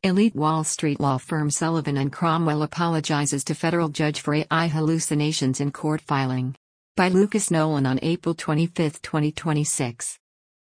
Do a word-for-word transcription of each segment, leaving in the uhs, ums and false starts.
Elite Wall Street law firm Sullivan and Cromwell apologizes to federal judge for A I hallucinations in court filing. By Lucas Nolan on April twenty-fifth, twenty twenty-six.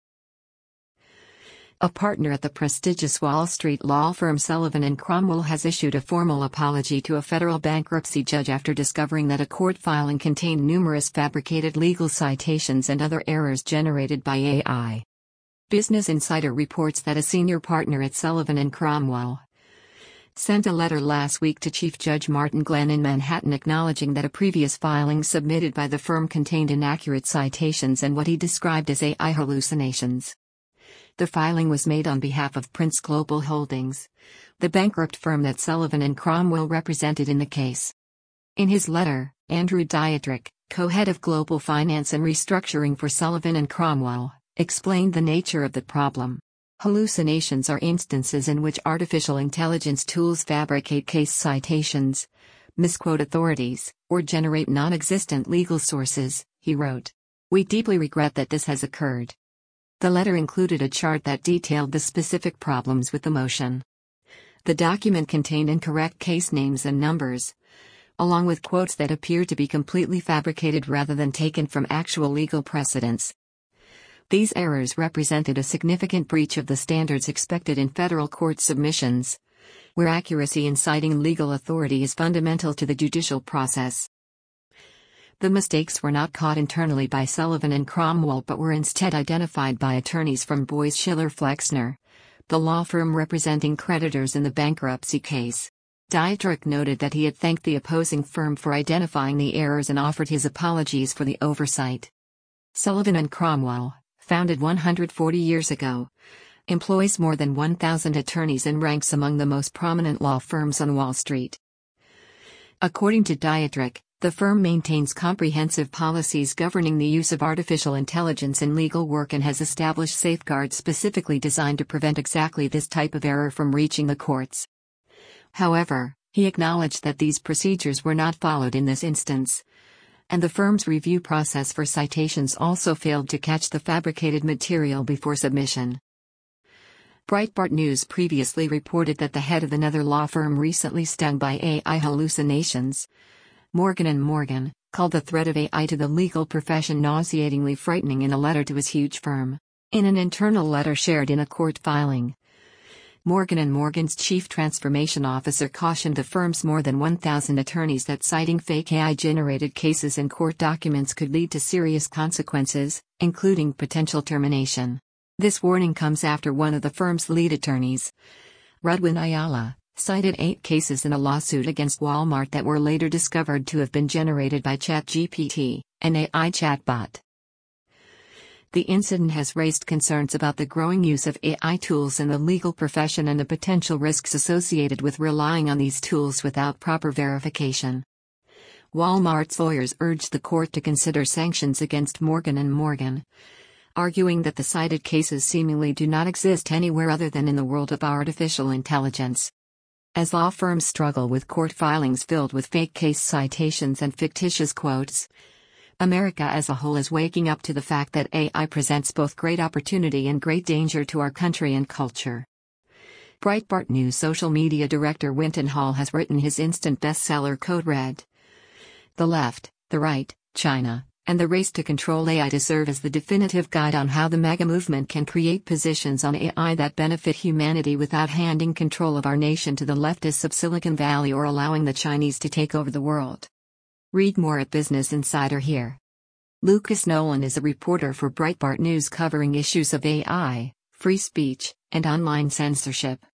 A partner at the prestigious Wall Street law firm Sullivan and Cromwell has issued a formal apology to a federal bankruptcy judge after discovering that a court filing contained numerous fabricated legal citations and other errors generated by A I. Business Insider reports that a senior partner at Sullivan and Cromwell sent a letter last week to Chief Judge Martin Glenn in Manhattan acknowledging that a previous filing submitted by the firm contained inaccurate citations and what he described as A I hallucinations. The filing was made on behalf of Prince Global Holdings, the bankrupt firm that Sullivan and Cromwell represented in the case. In his letter, Andrew Dietrich, co-head of global finance and restructuring for Sullivan and Cromwell, explained the nature of the problem. Hallucinations are instances in which artificial intelligence tools fabricate case citations, misquote authorities, or generate non-existent legal sources, he wrote. We deeply regret that this has occurred. The letter included a chart that detailed the specific problems with the motion. The document contained incorrect case names and numbers, along with quotes that appeared to be completely fabricated rather than taken from actual legal precedents. These errors represented a significant breach of the standards expected in federal court submissions, where accuracy in citing legal authority is fundamental to the judicial process. The mistakes were not caught internally by Sullivan and Cromwell but were instead identified by attorneys from Boies Schiller Flexner, the law firm representing creditors in the bankruptcy case. Dietrich noted that he had thanked the opposing firm for identifying the errors and offered his apologies for the oversight. Sullivan and Cromwell, founded one hundred forty years ago, employs more than one thousand attorneys and ranks among the most prominent law firms on Wall Street. According to Dietrich, the firm maintains comprehensive policies governing the use of artificial intelligence in legal work and has established safeguards specifically designed to prevent exactly this type of error from reaching the courts. However, he acknowledged that these procedures were not followed in this instance, and the firm's review process for citations also failed to catch the fabricated material before submission. Breitbart News previously reported that the head of another law firm recently stung by A I hallucinations. Morgan and Morgan called the threat of A I to the legal profession nauseatingly frightening in a letter to his huge firm. In an internal letter shared in a court filing, Morgan and Morgan's chief transformation officer cautioned the firm's more than one thousand attorneys that citing fake A I-generated cases in court documents could lead to serious consequences, including potential termination. This warning comes after one of the firm's lead attorneys, Rudwin Ayala, cited eight cases in a lawsuit against Walmart that were later discovered to have been generated by ChatGPT, an A I chatbot. The incident has raised concerns about the growing use of A I tools in the legal profession and the potential risks associated with relying on these tools without proper verification. Walmart's lawyers urged the court to consider sanctions against Morgan and Morgan, arguing that the cited cases seemingly do not exist anywhere other than in the world of artificial intelligence. As law firms struggle with court filings filled with fake case citations and fictitious quotes, America as a whole is waking up to the fact that A I presents both great opportunity and great danger to our country and culture. Breitbart News social media director Winton Hall has written his instant bestseller Code Red. The left, the right, China, and the race to control A I to serve as the definitive guide on how the MAGA movement can create positions on A I that benefit humanity without handing control of our nation to the leftists of Silicon Valley or allowing the Chinese to take over the world. Read more at Business Insider here. Lucas Nolan is a reporter for Breitbart News covering issues of A I, free speech, and online censorship.